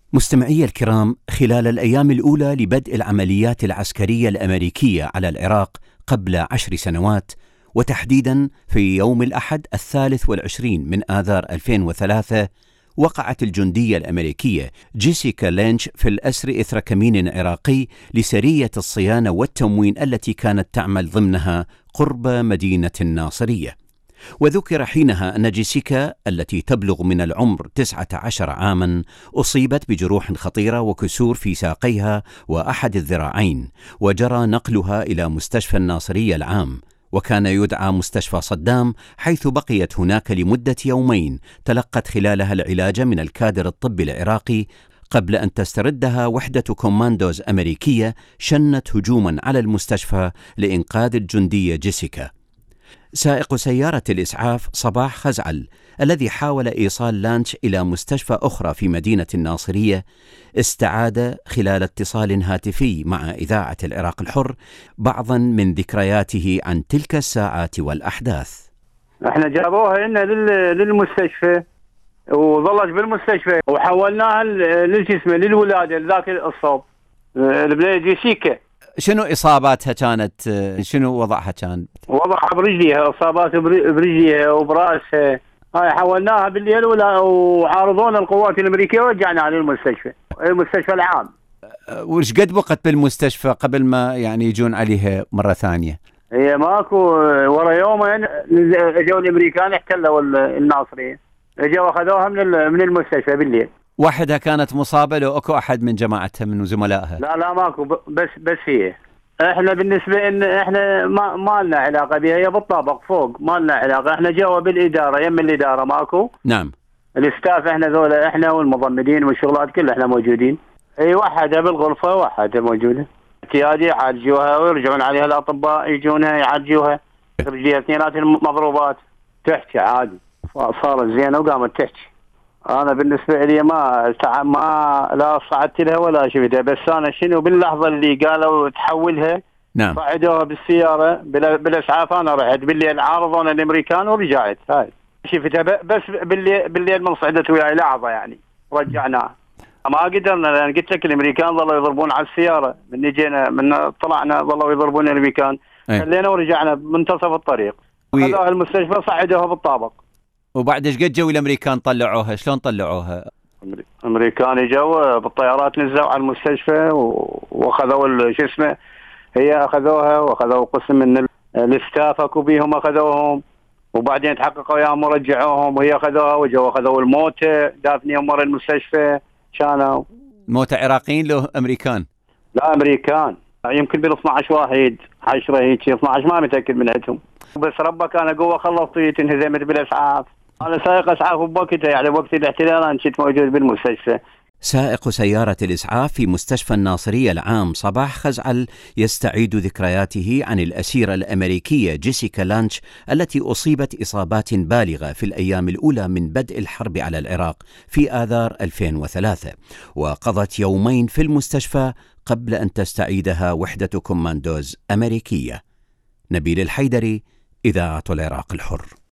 مستمعي الكرام، خلال الأيام الأولى لبدء العمليات العسكرية الأمريكية على العراق قبل 10 سنوات، وتحديدا في يوم الأحد 23 من آذار 2003، وقعت الجندية الأمريكية جيسيكا لينش في الأسر إثر كمين عراقي لسرية الصيانة والتموين التي كانت تعمل ضمنها قرب مدينة الناصرية. وذكر حينها أن جيسيكا التي تبلغ من العمر 19 عاما أصيبت بجروح خطيرة وكسور في ساقيها وأحد الذراعين، وجرى نقلها إلى مستشفى الناصرية العام، وكان يدعى مستشفى صدام، حيث بقيت هناك لمدة يومين تلقت خلالها العلاج من الكادر الطبي العراقي، قبل أن تستردها وحدة كوماندوز أمريكية شنت هجوما على المستشفى لإنقاذ الجندية جيسيكا. سائق سيارة الإسعاف صباح خزعل الذي حاول إيصال لانش إلى مستشفى أخرى في مدينة الناصرية استعاد خلال اتصال هاتفي مع إذاعة العراق الحر بعضا من ذكرياته عن تلك الساعات والأحداث. احنا جابوها لنا للمستشفى وظلت بالمستشفى، وحولناها للولادة لذاك الصوب البنية جيسيكا. شنو إصاباتها كانت؟ شنو وضعها كان؟ وضعها برجليها، إصابات برجليها وبرأسها. هاي حولناها بالليل وعارضونا القوات الأمريكية ورجعناها للمستشفى، المستشفى العام. وش قد بقت بالمستشفى قبل ما يعني يجون عليها مرة ثانية؟ هي ماكو، ورا يومين اجوا الأمريكان احتلوا الناصرية، اجوا اخذوها من المستشفى بالليل. وحدها كانت مصابة لو اكو احد من جماعتها من زملائها؟ لا ماكو، بس هي. احنا بالنسبة ان احنا ما لنا علاقة بها، هي بالطابق فوق، ما لنا علاقة. احنا جوا بالإدارة، يم الإدارة ماكو. نعم. الاستاف احنا ذولا، احنا والمضمدين والشغلات كلها احنا موجودين. اي وحدة بالغرفة، وحدة موجودة. اعتيادي يعالجوها ويرجعون عليها الأطباء يجونها يعالجوها. رجليها اثنيناتهم مضروبات، تحكي عادي، صارت زينة وقامت تحكي. أنا بالنسبة لي ما لا صعدت لها ولا شفتها، بس أنا شنو باللحظة اللي قالوا تحولها. نعم. صعدوها بالسيارة بالإسعاف، أنا رحت بالليل عارضون الأمريكان ورجعت. هاي شفتها بس بالليل من صعدت وياي لحظة يعني رجعناها. ما قدرنا، لأن قلت لك الأمريكان ظلوا يضربون على السيارة، من جينا من طلعنا ظلوا يضربون الأمريكان. خلينا ورجعنا منتصف الطريق. خذوها المستشفى صعدوها بالطابق. وبعد ايش قد جو الامريكان طلعوها؟ شلون طلعوها؟ الامريكان جو بالطيارات، نزلوا على المستشفى واخذوا شو اسمه، هي اخذوها واخذوا قسم من الاستاف اكو بيهم اخذوهم، وبعدين تحققوا وياهم ورجعوهم، وهي اخذوها وجو اخذوا الموتى دافنيهم مرة المستشفى. كانوا موتى عراقيين لو امريكان؟ لا امريكان، يمكن بال 12 واحد 10 هيك 12 ما متاكد من عندهم. بس ربك انا قوه خلصت انهزمت بالاسعاف. أنا سائق إسعاف بوقتها، يعني وقت الاحتلال أنا كنت موجود بالمستشفى. سائق سيارة الإسعاف في مستشفى الناصرية العام صباح خزعل يستعيد ذكرياته عن الأسيرة الأمريكية جيسيكا لانش التي أصيبت إصابات بالغة في الأيام الأولى من بدء الحرب على العراق في آذار 2003، وقضت يومين في المستشفى قبل أن تستعيدها وحدة كوماندوز أمريكية. نبيل الحيدري، إذاعة العراق الحر.